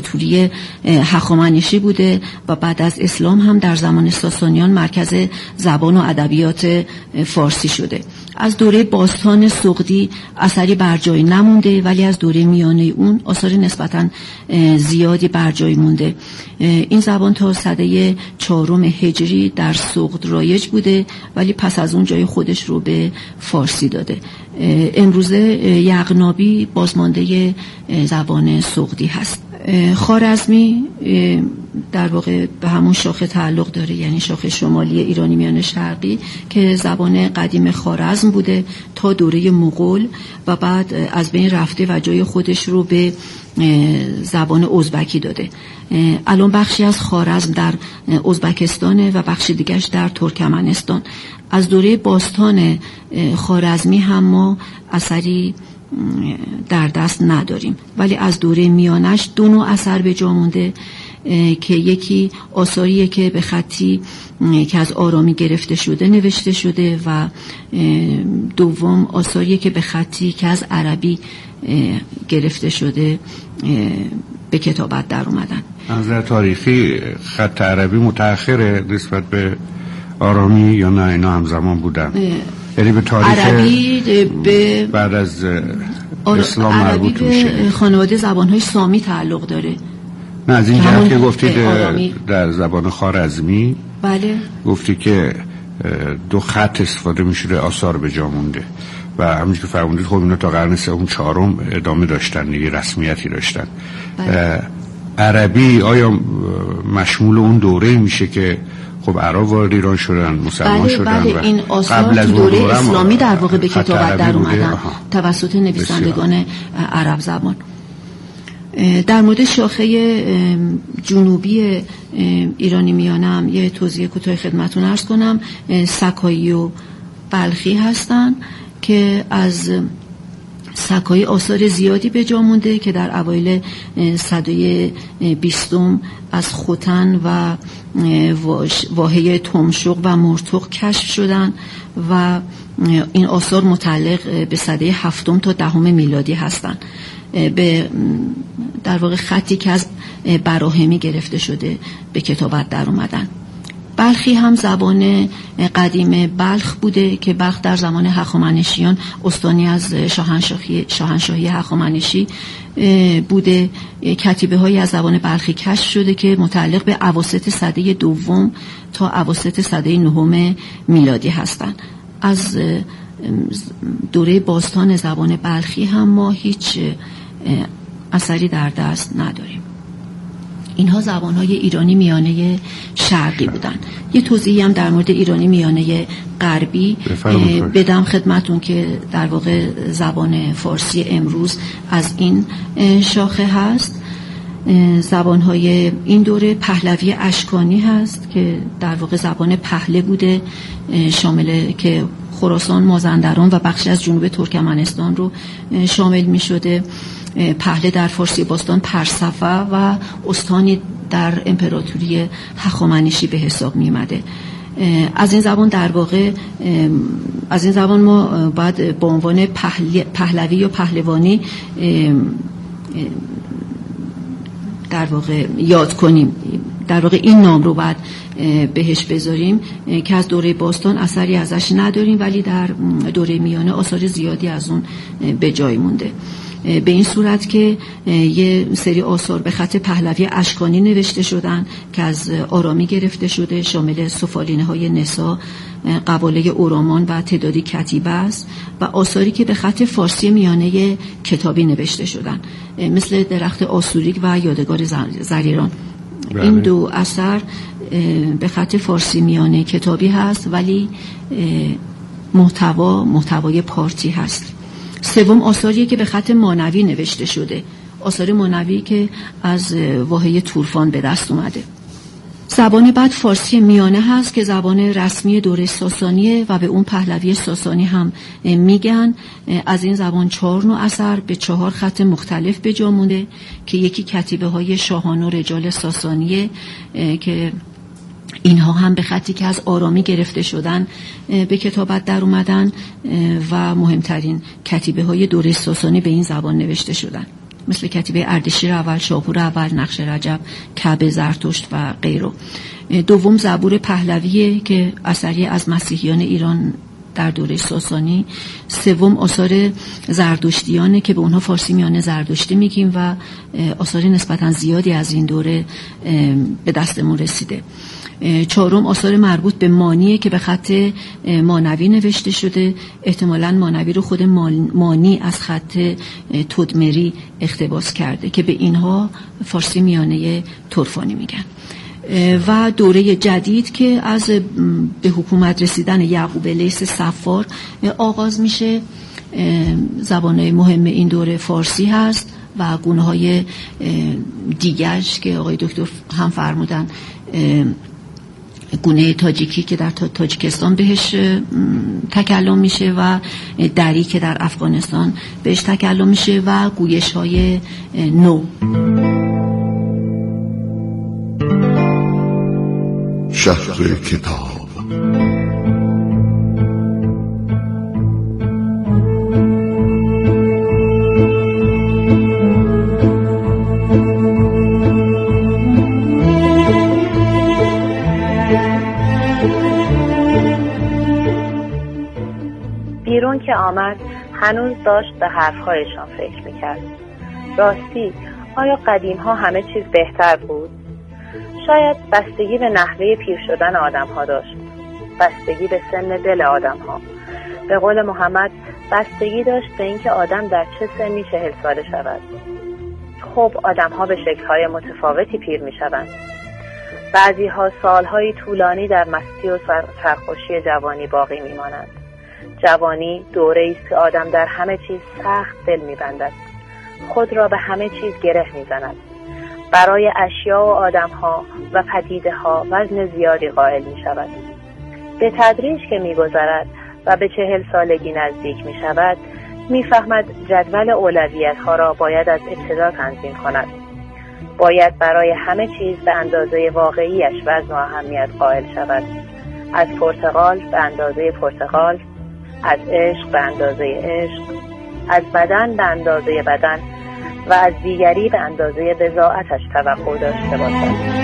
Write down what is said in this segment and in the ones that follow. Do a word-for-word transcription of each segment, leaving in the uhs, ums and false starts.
امپراتوری هخامنشی بوده و بعد از اسلام هم در زمان ساسانیان مرکز زبان و ادبیات فارسی شده. از دوره باستان سغدی اثری بر جای نمونده، ولی از دوره میانه اون آثار نسبتاً زیادی بر جای مونده. این زبان تا سده چهارم هجری در سغد رایج بوده، ولی پس از اون جای خودش رو به فارسی داده. امروزه یغنابی بازمانده زبان سغدی هست. خوارزمی در واقع به همون شاخه تعلق داره، یعنی شاخه شمالی ایرانی میانه شرقی که زبان قدیم خوارزم بوده تا دوره مغول و بعد از بین رفته و جای خودش رو به زبان ازبکی داده. الان بخشی از خوارزم در ازبکستانه و بخش دیگرش در ترکمنستان. از دوره باستان خوارزمی هم ما اثری در دست نداریم، ولی از دوره میانش دو نوع اثر به جا مونده که یکی آثاریه که به خطی که از آرامی گرفته شده نوشته شده و دوم آثاریه که به خطی که از عربی گرفته شده به کتابت در اومدن. از نظر تاریخی خط عربی متأخره نسبت به آرامی یا نه اینا همزمان بودن؟ یعنی به تاریخ عربی به بعد از اسلام مربوط میشه. به خانواده زبان‌های سامی تعلق داره. نه از این جهت که گفتید در زبان خوارزمی بله گفتی که دو خط استفاده میشه آثار به جا مونده و همونجوری که فرمودید خب اینا تا قرن سوم چهارم ادامه داشتن، دیگه رسمیتی داشتن. بله. عربی آیا مشمول اون دوره میشه که خب عرب وارد ایران شدن، مسلمان بله شدن بله و این آثار تو دوره اسلامی در واقع به کتابت در اومدن توسط نویسندگان عرب زبان. در مورد شاخه جنوبی ایرانی میانم یه توضیح کوتاه خدمتتون عرض کنم. سکایی و بلخی هستن که از سکایی آثار زیادی به جا مونده که در اوایل سده بیستم از خوتن و واحه تمشق و مرتق کشف شدن و این آثار متعلق به سده هفتم تا دهم میلادی هستند. به در واقع خطی که از براهمی گرفته شده به کتابت در اومدن. بلخی هم زبان قدیم بلخ بوده که بلخ در زمان هخامنشیان استانی از شاهنشاهی شاهنشاهی هخامنشی بوده. کتیبه هایی از زبان بلخی کشف شده که متعلق به اواسط سده دوم تا اواسط سده نهم میلادی هستند. از دوره باستان زبان بلخی هم ما هیچ اثری در دست نداریم. اینها زبانهای ایرانی میانه شرقی بودن. یه توضیحی هم در مورد ایرانی میانه غربی بدم خدمتون که در واقع زبان فارسی امروز از این شاخه هست. زبانهای این دوره پهلوی اشکانی هست که در واقع زبان پهله بوده، شامل که خراسان، مازندران و بخشی از جنوب ترکمنستان رو شامل می شده. پهله در فارسی باستان پرسفه و استانی در امپراتوری هخامنشی به حساب می اومده. از این زبان در واقع از این زبان ما باید با عنوان پهلوی یا پهلوانی در واقع یاد کنیم. در واقع این نام رو باید بهش بذاریم که از دوره باستان اثری ازش نداریم، ولی در دوره میانه آثار زیادی از اون به جای مونده. به این صورت که یه سری آثار به خط پهلوی اشکانی نوشته شدن که از آرامی گرفته شده، شامل سفالینه های نسا، قباله اورامان و تعدادی کتیبه است و آثاری که به خط فارسی میانه کتابی نوشته شدن مثل درخت آسوریک و یادگار زریران. این دو اثر به خط فارسی میانه کتابی هست ولی محتوا محتوای پارتی هست. سوم آثاریه که به خط مانوی نوشته شده، آثار مانوی که از واحه تورفان به دست اومده. زبان بعد فارسی میانه هست که زبان رسمی دوره ساسانیه و به اون پهلوی ساسانی هم میگن. از این زبان چهار نوع اثر به چهار خط مختلف به جا مونده که یکی کتیبه های شاهان و رجال ساسانیه که اینها هم به خطی که از آرامی گرفته شدن به کتابت در اومدن و مهمترین کتیبه های دوره ساسانی به این زبان نوشته شدن. مثل کتیبه اردشیر اول، شاپور اول، نقش رجب، کعبه، زرتشت و غیره. دوم زبور پهلویه که اثری از مسیحیان ایران در دوره ساسانی. سوم آثار زردشتیانه که به اونها فارسی میانه زردشتی میگیم و آثار نسبتا زیادی از این دوره به دستمون رسیده. چهارم آثار مربوط به مانیه که به خط مانوی نوشته شده. احتمالاً مانوی رو خود مانی از خط تدمری اقتباس کرده که به اینها فارسی میانه ترفانی میگن. و دوره جدید که از به حکومت رسیدن یعقوب لیث صفار آغاز میشه. زبانهای مهم این دوره فارسی هست و گونه‌های دیگرش که آقای دکتر هم فرمودن، گونه تاجیکی که در تاجیکستان بهش تکلم میشه و دری که در افغانستان بهش تکلم میشه و گویش‌های نو. شهر کتاب. بیرون که آمد هنوز داشت به حرفهایشان فکر میکرد. راستی آیا قدیم ها همه چیز بهتر بود؟ شاید بستگی به نحوه پیر شدن آدم ها داشت، بستگی به سن دل آدم ها. به قول محمد بستگی داشت به اینکه آدم در چه سنی چهل ساله شود. خب آدم ها به شکل‌های متفاوتی پیر می شوند. بعضی ها سالهای طولانی در مستی و سرخوشی جوانی باقی می مانند. جوانی دوره است که آدم در همه چیز سخت دل می بندد. خود را به همه چیز گره می زند. برای اشیا و آدم‌ها و پدیده‌ها وزن زیادی قائل می‌شود. به تدریج که می‌گذرد و به چهل سالگی نزدیک می‌شود، می‌فهمد جدول اولویت‌ها را باید از ابتدا تنظیم کند. باید برای همه چیز به اندازه واقعیش وزن و اهمیت قائل شود. از پرتقال به اندازه پرتقال، از عشق به اندازه عشق، از بدن به اندازه بدن و از دیگری به اندازه بضاعتش توقع داشته باشد.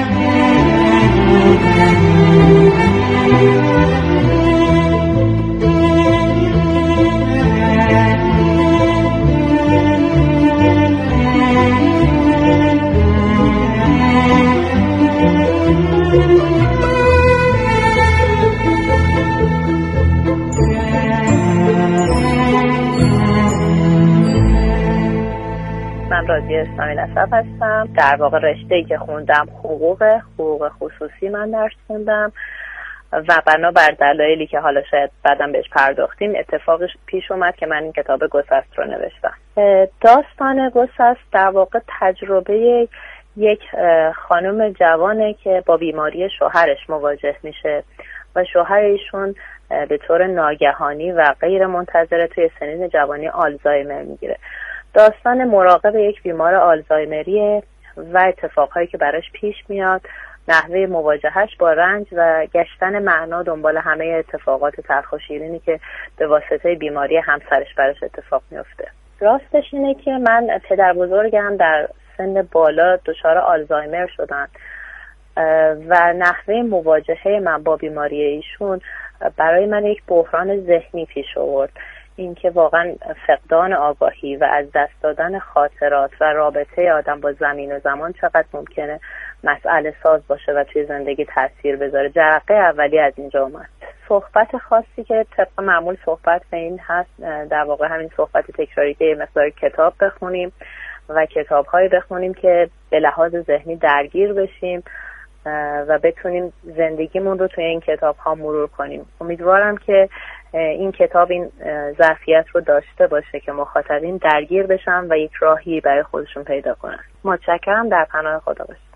من راضیه اسلامی نسب هستم. در واقع رشته‌ای که خوندم حقوق حقوق خصوصی من درس خوندم و بنابر دلایلی که حالا شاید بعدم بهش پرداختیم اتفاقش پیش اومد که من این کتاب گسست رو نوشتم. داستان گسست در واقع تجربه یک خانم جوانه که با بیماری شوهرش مواجه میشه و شوهر ایشون به طور ناگهانی و غیر منتظره توی سنین جوانی آلزایمر میگیره. داستان مراقب یک بیمار آلزایمریه و اتفاقهایی که براش پیش میاد، نحوه مواجهش با رنج و گشتن معنا دنبال همه اتفاقات تلخ و شیرینی که به واسطه بیماری همسرش براش اتفاق میفته. راستش اینه که من پدر بزرگم در سن بالا دچار آلزایمر شدن و نحوه مواجهه من با بیماری ایشون برای من یک بحران ذهنی پیش آورد. اینکه واقعا فقدان آگاهی و از دست دادن خاطرات و رابطه آدم با زمین و زمان چقدر ممکنه مسئله ساز باشه و توی زندگی تاثیر بذاره. جرقه اولی از اینجا اومد. صحبت خاصی که طبق معمول صحبت به این هست، در واقع همین صحبت تکراری که یه مقدار کتاب بخونیم و کتاب‌هایی بخونیم که به لحاظ ذهنی درگیر بشیم و بتونیم زندگیمون رو توی این کتاب‌ها مرور کنیم. امیدوارم که این کتاب این ظرفیت رو داشته باشه که مخاطبین درگیر بشن و یک راهی برای خودشون پیدا کنن. متشکرم. در پناه خدا باشید.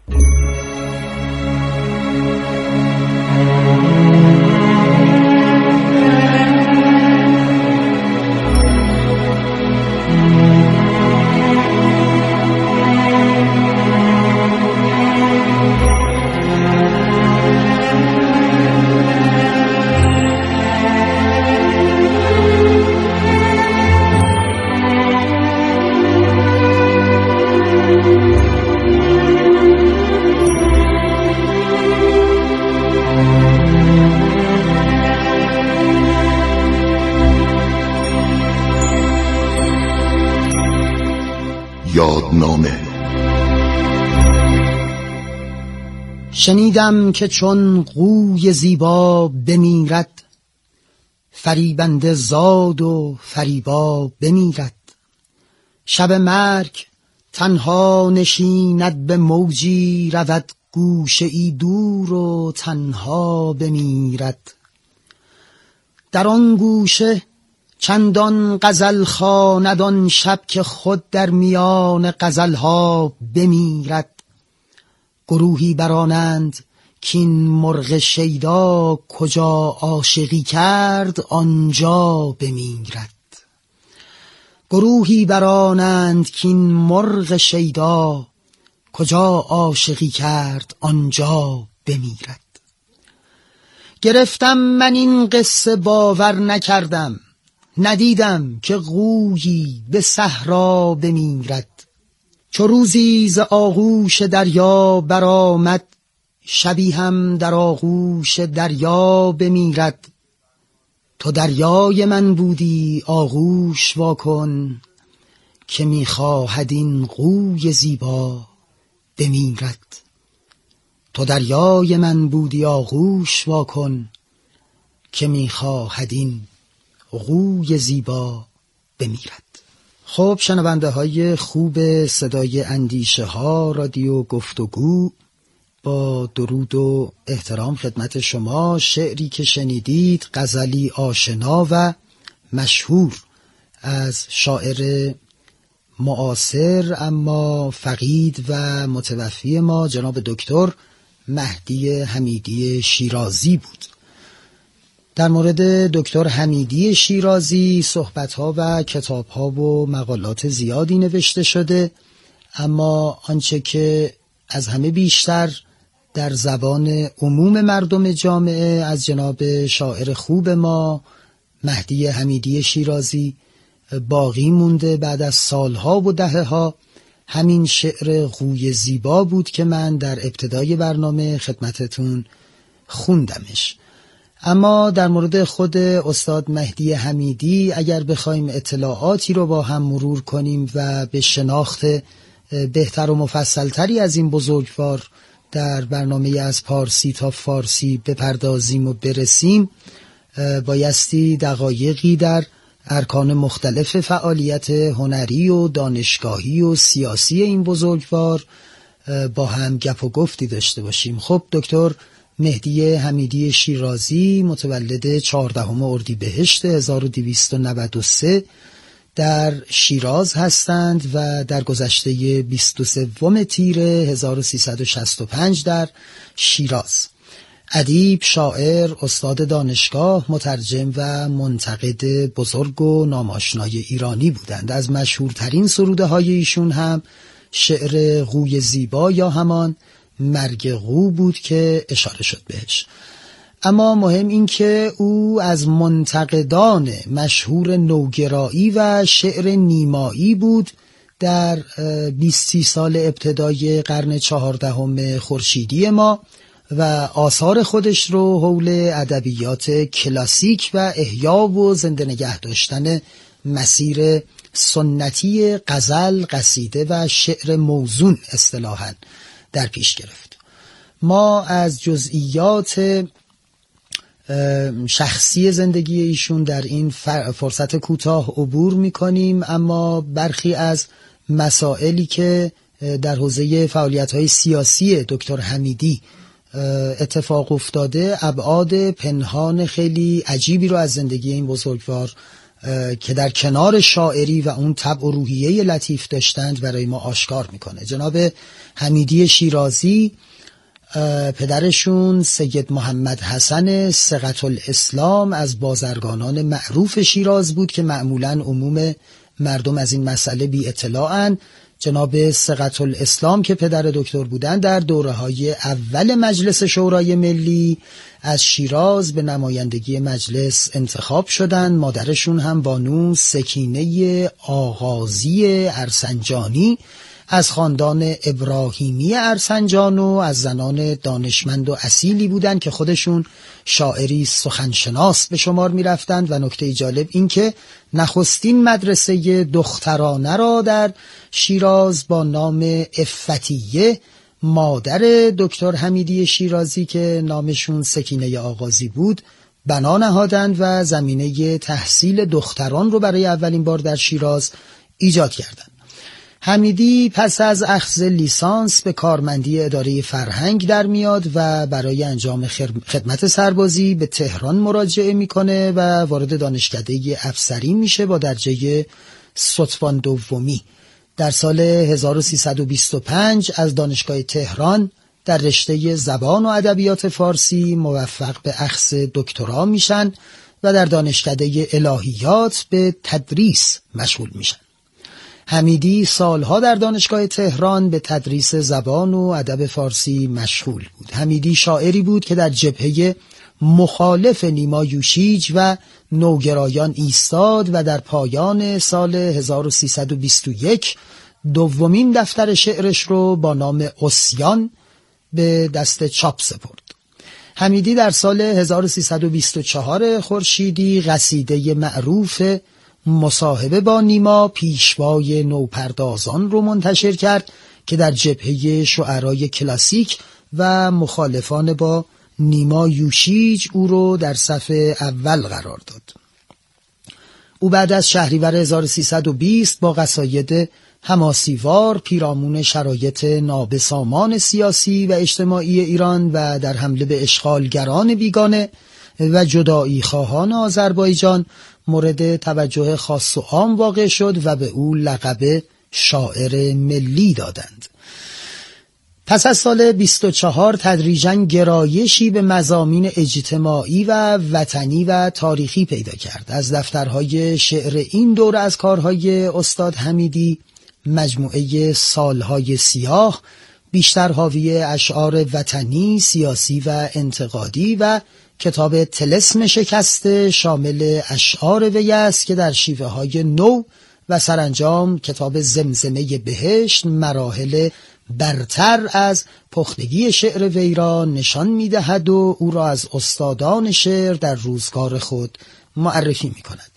یادنامه. شنیدم که چون قوی زیبا بمیرد، فریبنده زاد و فریبا بمیرد. شب مرگ تنها نشیند به موجی، رود گوشه ای دور و تنها بمیرد. در آن گوشه چندان غزل خواند آن شب، که خود در میان غزلها بمیرد. گروهی برانند کین مرغ شیدا، کجا عاشقی کرد آنجا بمیرد. گروهی برانند کین مرغ شیدا، کجا عاشقی کرد آنجا بمیرد. گرفتم من این قصه باور نکردم، ندیدم که قویی به صحرا بمیرد. چو روزی ز آغوش دریا برآمد، شبی هم در آغوش دریا بمیرد. تو دریای من بودی آغوش واکن، که میخواهد این قوی زیبا بمیرد. تو دریای من بودی آغوش واکن، که میخواهد این قوی زیبا بمیرد. خب شنونده های خوب صدای اندیشه ها رادیو گفتگو، با درود و احترام خدمت شما، شعری که شنیدید غزلی آشنا و مشهور از شاعر معاصر اما فقید و متوفی ما جناب دکتر مهدی حمیدی شیرازی بود. در مورد دکتر حمیدی شیرازی صحبت‌ها و کتاب‌ها و مقالات زیادی نوشته شده، اما آنچه که از همه بیشتر در زبان عموم مردم جامعه از جناب شاعر خوب ما مهدی حمیدی شیرازی باقی مونده بعد از سالها و دهه‌ها، همین شعر قوی زیبا بود که من در ابتدای برنامه خدمتتون خوندمش. اما در مورد خود استاد مهدی حمیدی اگر بخوایم اطلاعاتی رو با هم مرور کنیم و به شناخت بهتر و مفصلتری از این بزرگوار در برنامه از پارسی تا فارسی بپردازیم و برسیم، بایستی دقایقی در ارکان مختلف فعالیت هنری و دانشگاهی و سیاسی این بزرگوار با هم گپ و گفتی داشته باشیم. خب دکتر مهدی حمیدی شیرازی متولد چهاردهم اردیبهشت هزار و دویست و نود و سه در شیراز هستند و در گذشته بیست و سوم تیر هزار و سیصد و شصت و پنج در شیراز ادیب، شاعر، استاد دانشگاه، مترجم و منتقد بزرگ و ناماشنای ایرانی بودند. از مشهورترین سروده های ایشون هم شعر قوی زیبا یا همان مرگ قو بود که اشاره شد بهش. اما مهم این که او از منتقدان مشهور نوگرایی و شعر نیمایی بود. در بیست سال ابتدای قرن چهاردهم خورشیدی ما و آثار خودش رو حول ادبیات کلاسیک و احیا و زنده نگه داشتن مسیر سنتی غزل، قصیده و شعر موزون اصطلاحاً در پیش گرفت. ما از جزئیات شخصی زندگی ایشون در این فرصت کوتاه عبور می‌کنیم، اما برخی از مسائلی که در حوزه فعالیت‌های سیاسی دکتر حمیدی اتفاق افتاده، ابعاد پنهان خیلی عجیبی رو از زندگی این بزرگوار که در کنار شاعری و اون طبع و روحیه لطیف داشتند برای ما آشکار میکنه. جناب حمیدی شیرازی پدرشون سید محمد حسن ثقة الاسلام از بازرگانان معروف شیراز بود که معمولاً عموم مردم از این مسئله بی اطلاعن. جناب ثقة الاسلام که پدر دکتر بودند در دوره‌های اول مجلس شورای ملی از شیراز به نمایندگی مجلس انتخاب شدند. مادرشون هم بانو سکینه آغازی ارسنجانی از خاندان ابراهیمی ارسنجان و از زنان دانشمند و اصیلی بودند که خودشون شاعری سخنشناس به شمار می رفتند. و نکته جالب این که نخستین مدرسه دخترانه را در شیراز با نام افتیه مادر دکتر حمیدی شیرازی که نامشون سکینه آغازی بود بنا نهادند و زمینه تحصیل دختران رو برای اولین بار در شیراز ایجاد کردند. حمیدی پس از اخذ لیسانس به کارمندی اداره فرهنگ در میاد و برای انجام خدمت سربازی به تهران مراجعه میکنه و وارد دانشکده افسری میشه با درجه ستوان دومی. در سال هزار و سیصد و بیست و پنج از دانشگاه تهران در رشته زبان و ادبیات فارسی موفق به اخذ دکترا میشن و در دانشکده الهیات به تدریس مشغول میشن. حمیدی سالها در دانشگاه تهران به تدریس زبان و ادب فارسی مشغول بود. حمیدی شاعری بود که در جبهه مخالف نیما یوشیج و نوگرایان ایستاد و در پایان سال هزار و سیصد و بیست و یک دومین دفتر شعرش رو با نام عصیان به دست چاپ سپرد. حمیدی در سال هزار و سیصد و بیست و چهار خورشیدی قصیده معروف مصاحبه با نیما پیشوای نوپردازان رو منتشر کرد که در جبهه شعرای کلاسیک و مخالفان با نیما یوشیج او رو در صف اول قرار داد. او بعد از شهریور هزار و سیصد و بیست با قصاید حماسیوار پیرامون شرایط نابسامان سیاسی و اجتماعی ایران و در حمله به اشغالگران بیگانه و جدایی خواهان آذربایجان مورد توجه خاص و عام واقع شد و به او لقب شاعر ملی دادند. پس از سال بیست و چهار تدریجاً گرایشی به مضامین اجتماعی و وطنی و تاریخی پیدا کرد. از دفترهای شعر این دوره از کارهای استاد حمیدی مجموعه سالهای سیاه بیشتر حاوی اشعار وطنی، سیاسی و انتقادی و کتاب طلسم شکسته شامل اشعار وی است که در شیوه های نو و سرانجام کتاب زمزمه بهشت مراحل برتر از پختگی شعر وی را نشان می‌دهد و او را از استادان شعر در روزگار خود معرفی می‌کند.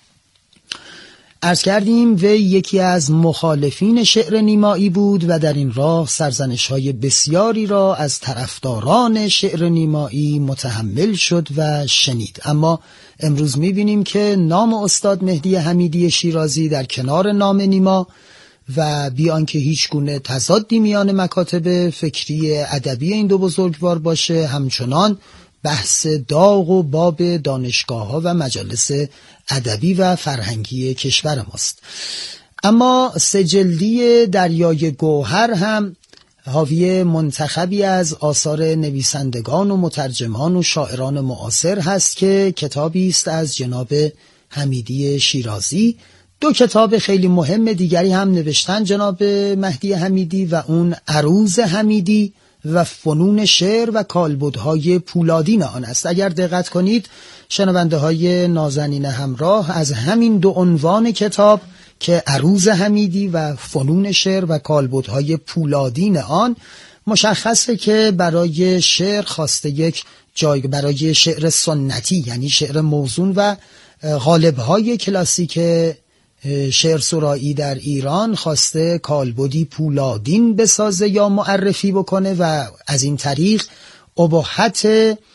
عرض کردیم وی یکی از مخالفین شعر نیمایی بود و در این راه سرزنش‌های بسیاری را از طرفداران شعر نیمایی متحمل شد و شنید. اما امروز می‌بینیم که نام استاد مهدی حمیدی شیرازی در کنار نام نیما و بیان که هیچ گونه تضادی میان مکاتب فکری ادبی این دو بزرگوار باشه همچنان بحث داغ و باب دانشگاه‌ها و مجالس ادبی و فرهنگی کشور ماست. اما سجلدی دریای گوهر هم حاوی منتخبی از آثار نویسندگان و مترجمان و شاعران معاصر هست که کتابی است از جناب حمیدی شیرازی. دو کتاب خیلی مهم دیگری هم نوشتن جناب مهدی حمیدی و اون عروض حمیدی و فنون شعر و کالبدهای پولادین آن است. اگر دقت کنید شنونده های نازنین همراه از همین دو عنوان کتاب که عروض حمیدی و فنون شعر و کالبدهای پولادین آن مشخصه که برای شعر خواسته یک جای برای شعر سنتی یعنی شعر موزون و غالبهای کلاسیک شعر سرایی در ایران خواسته کالبدی پولادین بسازه یا معرفی بکنه و از این طریق اباحت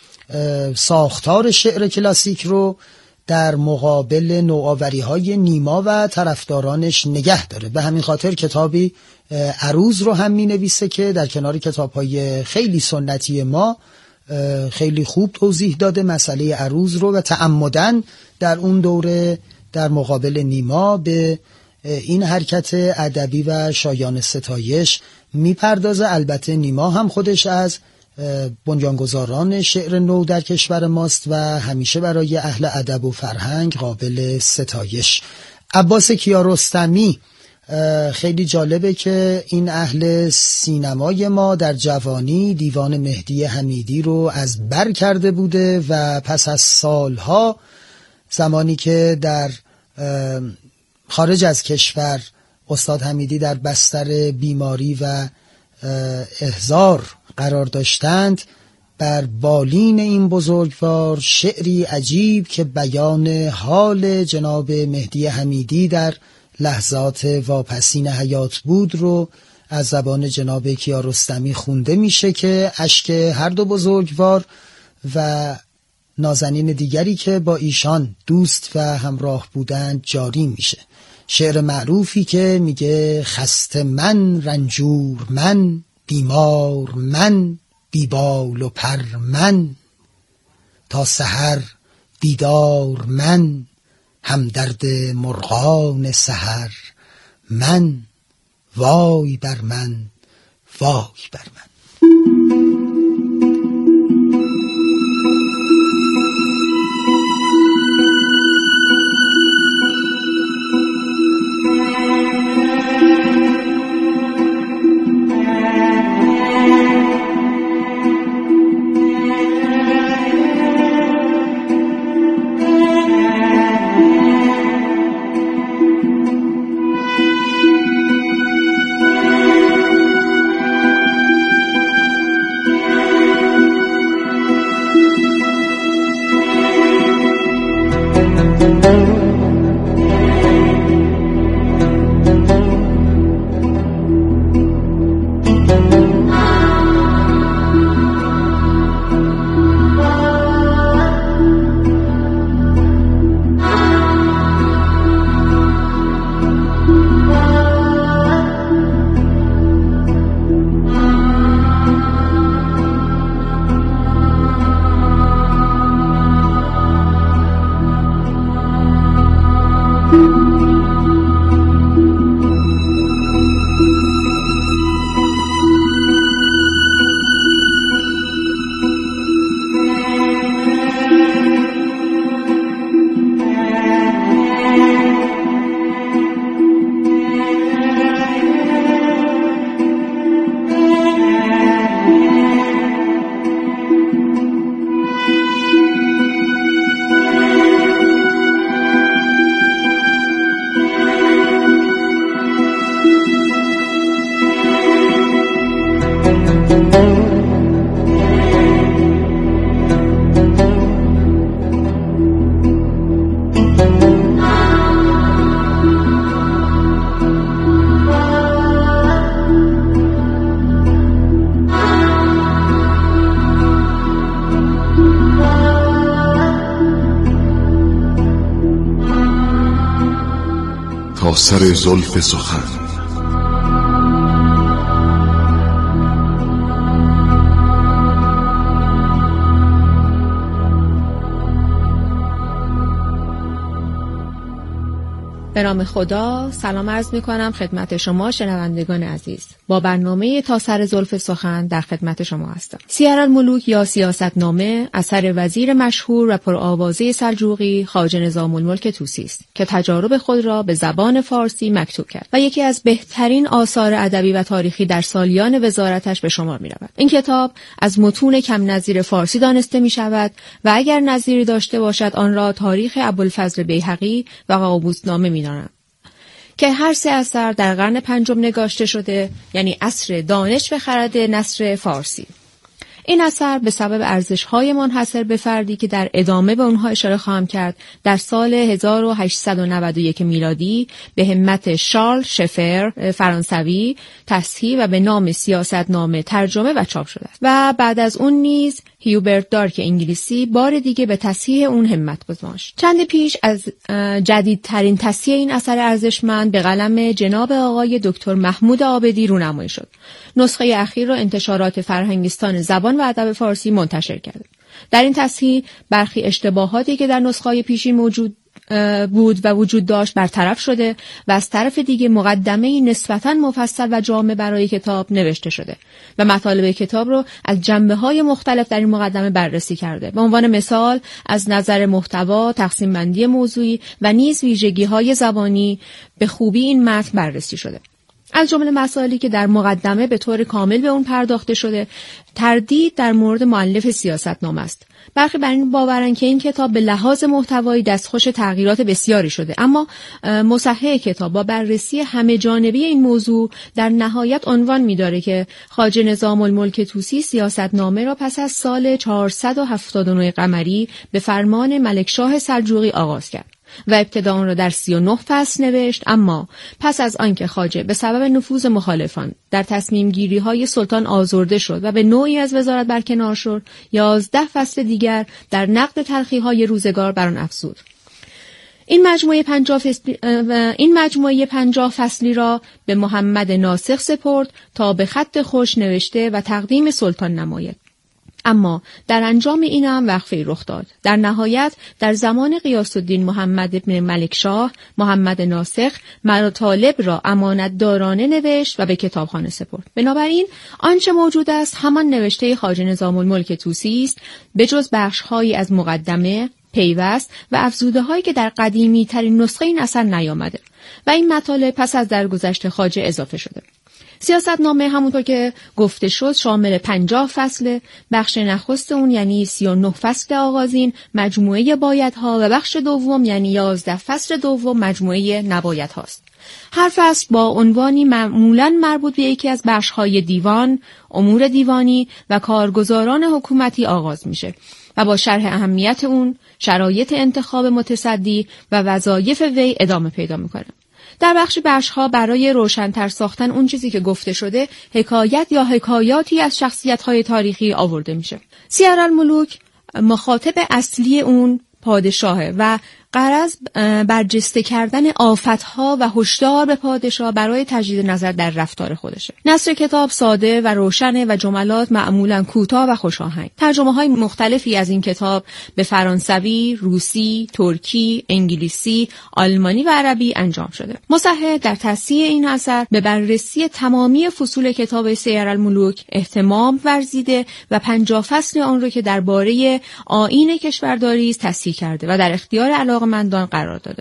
ساختار شعر کلاسیک رو در مقابل نوآوری های نیما و طرفدارانش نگه داره. به همین خاطر کتابی عروض رو هم می نویسه که در کنار کتاب های خیلی سنتی ما خیلی خوب توضیح داده مسئله عروض رو و تعمدن در اون دوره در مقابل نیما به این حرکت ادبی و شایان ستایش میپردازه. البته نیما هم خودش از بنیانگذاران شعر نو در کشور ماست و همیشه برای اهل ادب و فرهنگ قابل ستایش. عباس کیارستمی خیلی جالبه که این اهل سینمای ما در جوانی دیوان مهدی حمیدی رو از بر کرده بوده و پس از سالها زمانی که در خارج از کشور استاد حمیدی در بستر بیماری و احضار قرار داشتند، بر بالین این بزرگوار شعری عجیب که بیان حال جناب مهدی حمیدی در لحظات واپسین حیات بود رو از زبان جناب کیارستمی خونده میشه که اشک هر دو بزرگوار و نازنین دیگری که با ایشان دوست و همراه بودند جاری میشه. شعر معروفی که میگه خسته من، رنجور من، بیمار من، بیبال و پر من، تا سحر بیدار من، همدرد مرغان سحر من، وای بر من، وای بر من. تا سر زلف سخن. به نام خدا، سلام عرض می کنم خدمت شما شنوندگان عزیز. با برنامه تا سر زلف سخن در خدمت شما هستم. سیرالملوک یا سیاستنامه اثر وزیر مشهور و پرآوازه سلجوقی خواجه نظام الملک طوسی است که تجارب خود را به زبان فارسی مکتوب کرد و یکی از بهترین آثار ادبی و تاریخی در سالیان وزارتش به شمار می رود. این کتاب از متون کم نظیر فارسی دانسته می شود و اگر نظیری داشته باشد آن را تاریخ ابوالفضل بیهقی و قاموسنامه می که هر سه اثر در قرن پنجم نگاشته شده، یعنی عصر دانش و خرد نثر فارسی. این اثر به سبب ارزش‌های منحصر به فردی که در ادامه به اونها اشاره خواهم کرد در سال هزار و هشتصد و نود و یک میلادی به همت شارل شفر فرانسوی تصحیح و به نام سیاستنامه ترجمه و چاپ شده است و بعد از اون نیز هیوبرت دارک انگلیسی بار دیگه به تصحیح اون همت گذاشت. چند پیش از جدیدترین تصحیح این اثر ارزشمند به قلم جناب آقای دکتر محمود عابدی رونمایی شد. نسخه اخیر را انتشارات فرهنگستان زبان و ادب فارسی منتشر کرده. در این تصحیح برخی اشتباهاتی که در نسخه‌های پیشین موجود بود و وجود داشت برطرف شده و از طرف دیگه مقدمه‌ای نسبتاً مفصل و جامع برای کتاب نوشته شده و مطالب کتاب رو از جنبه‌های مختلف در این مقدمه بررسی کرده. به عنوان مثال از نظر محتوا، تقسیم بندی موضوعی و نیز ویژگی‌های زبانی به خوبی این متن بررسی شده. از جمله مسائلی که در مقدمه به طور کامل به اون پرداخته شده، تردید در مورد مؤلف سیاستنامه است. برخی بر این باورن که این کتاب به لحاظ محتوایی دستخوش تغییرات بسیاری شده، اما مصحح کتاب با بررسی همه جانبه این موضوع در نهایت عنوان می‌داره که خواجه نظام الملک طوسی سیاستنامه را پس از سال چهارصد و هفتاد و نه قمری به فرمان ملکشاه سلجوقی آغاز کرد و ابتدا آن را در سی و نه فصل نوشت، اما پس از آنکه خواجه به سبب نفوذ مخالفان در تصمیم گیری های سلطان آزرده شد و به نوعی از وزارت برکنار شد، یازده فصل دیگر در نقد تلخی های روزگار بر آن افزود. این مجموعه پنجاه فصلی این مجموعه پنجاه فصلی را به محمد ناسخ سپرد تا به خط خوش نوشته و تقدیم سلطان نماید. اما در انجام این هم وقفه‌ای رخ داد. در نهایت در زمان غیاث الدین محمد بن ملکشاه، محمد ناسخ مطالب را امانتدارانه نوشت و به کتابخانه سپرد. بنابراین آنچه موجود است همان نوشته خواجه نظام الملک طوسی است، به جز بخش‌هایی از مقدمه، پیوست و افزوده‌هایی که در قدیمی ترین نسخه این اثر نیامده و این مطالب پس از درگذشت خواجه اضافه شده. سیاستنامه همونطور که گفته شد شامل پنجاه فصل، بخش نخست اون یعنی سی و نه فصل آغازین مجموعه بایدها و بخش دوم یعنی یازده فصل دوم مجموعه نباید هاست. هر فصل با عنوانی معمولاً مربوط به یکی از بخش‌های دیوان، امور دیوانی و کارگزاران حکومتی آغاز میشه و با شرح اهمیت اون، شرایط انتخاب متصدی و وظایف وی ادامه پیدا میکنه. در بخش بخش‌ها برای روشن‌تر ساختن اون چیزی که گفته شده، حکایت یا حکایاتی از شخصیت‌های تاریخی آورده میشه. سیرالملوک مخاطب اصلی اون پادشاهه و غرض برجسته کردن آفت‌ها و هشدار به پادشاه برای تجدید نظر در رفتار خودشه. نثر کتاب ساده و روشنه و جملات معمولاً کوتاه و خوشاهنگ. ترجمه‌های مختلفی از این کتاب به فرانسوی، روسی، ترکی، انگلیسی، آلمانی و عربی انجام شده. مصحح در تصحیح این اثر به بررسی تمامی فصول کتاب سیرالملوک اهتمام ورزیده و پنجاه فصل آن را که درباره آیین کشورداری است تصحیح کرده و در اختیار علاقه‌مندان قرار داده.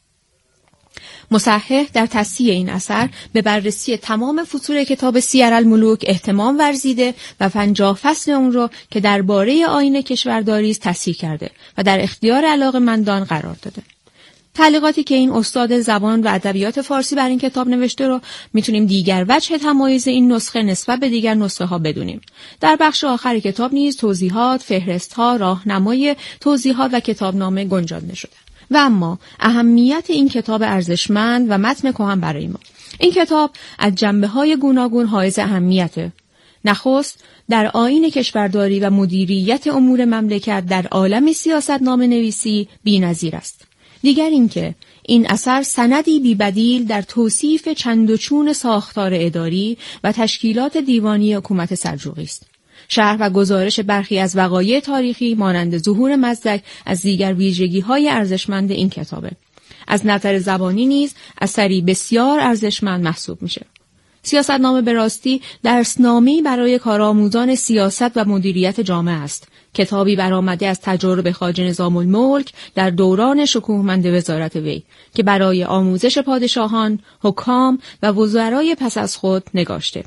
مصحح در تصحیح این اثر به بررسی تمام فصول کتاب سیرالملوک اهتمام ورزیده و پنجاه فصل اون رو که درباره آیین کشورداری است تصحیح کرده و در اختیار علاقه‌مندان قرار داده. تعلیقاتی که این استاد زبان و ادبیات فارسی بر این کتاب نوشته رو میتونیم دیگر وجه تمایز این نسخه نسبت به دیگر نسخه ها بدونیم. در بخش آخر کتاب نیز توضیحات، فهرست‌ها، راهنمای توضیحات و کتابنامه گنجانده شده. و اما اهمیت این کتاب ارزشمند و متن کهن برای ما. این کتاب از جنبه‌های گوناگون حائز اهمیته. نخست در آیین کشورداری و مدیریت امور مملکت در عالم سیاستنامه نویسی بی‌نظیر است. دیگر اینکه این اثر سندی بی‌بدیل در توصیف چند و چون ساختار اداری و تشکیلات دیوانی حکومت سلجوقی است. شرح و گزارش برخی از وقایع تاریخی مانند ظهور مزدک از دیگر ویژگی‌های ارزشمند این کتابه. از نظر زبانی نیز اثری بسیار ارزشمند محسوب میشه. سیاستنامه به راستی درسنامه‌ای برای کارآموزان سیاست و مدیریت جامعه است. کتابی برآمده از تجارب خواجه نظام الملک در دوران شکوهمند وزارت وی که برای آموزش پادشاهان، حکام و وزرای پس از خود نگاشته.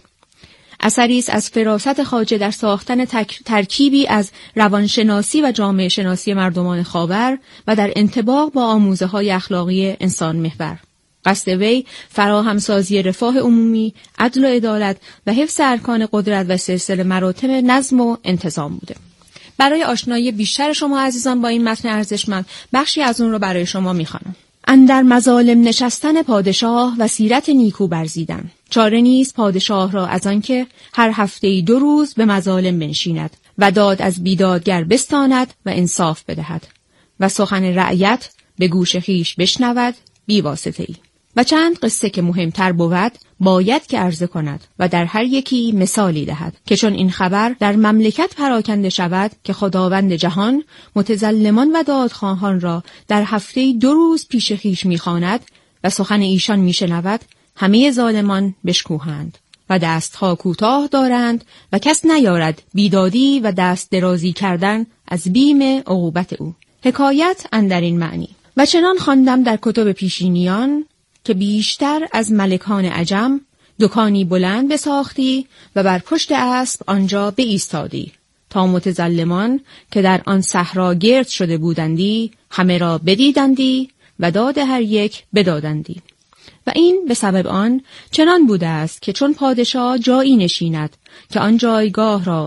اثری است از فراست خواجه در ساختن ترکیبی از روانشناسی و جامعه شناسی مردمان خاور و در انطباق با آموزه‌های اخلاقی انسان محور. قصد وی فراهمسازی رفاه عمومی، عدل و عدالت و حفظ ارکان قدرت و سلسله مراتب نظم و انتظام بوده. برای آشنایی بیشتر شما عزیزان با این متن ارزشمند بخشی از اون رو برای شما می‌خوانم. اندر مظالم نشستن پادشاه و سیرت نیکو برزیدن. چاره نیست پادشاه را از آنکه هر هفته‌ای دو روز به مظالم بنشیند و داد از بیدادگر بستاند و انصاف بدهد و سخن رعیت به گوش خیش بشنود بی واسطه‌ای. و چند قصه که مهمتر بود باید که عرضه کند و در هر یکی مثالی دهد که چون این خبر در مملکت پراکنده شود که خداوند جهان متظلمان و دادخواهان را در هفته دو روز پیش خیش می‌خواند و سخن ایشان میشنود، همه ظالمان بشکوهند و دستها کوتاه دارند و کس نیارد بیدادی و دست درازی کردن از بیم عقوبت او. حکایت اندر این معنی. و چنان خواندم در کتب پیشینیان که بیشتر از ملکان عجم دکانی بلند بساختی و بر پشت اسب آنجا بایستادی تا متظلمان که در آن صحرا گرد شده بودندی همه را بدیدندی و داد هر یک بدادندی. و این به سبب آن چنان بوده است که چون پادشاه جایی نشیند که آن جایگاه را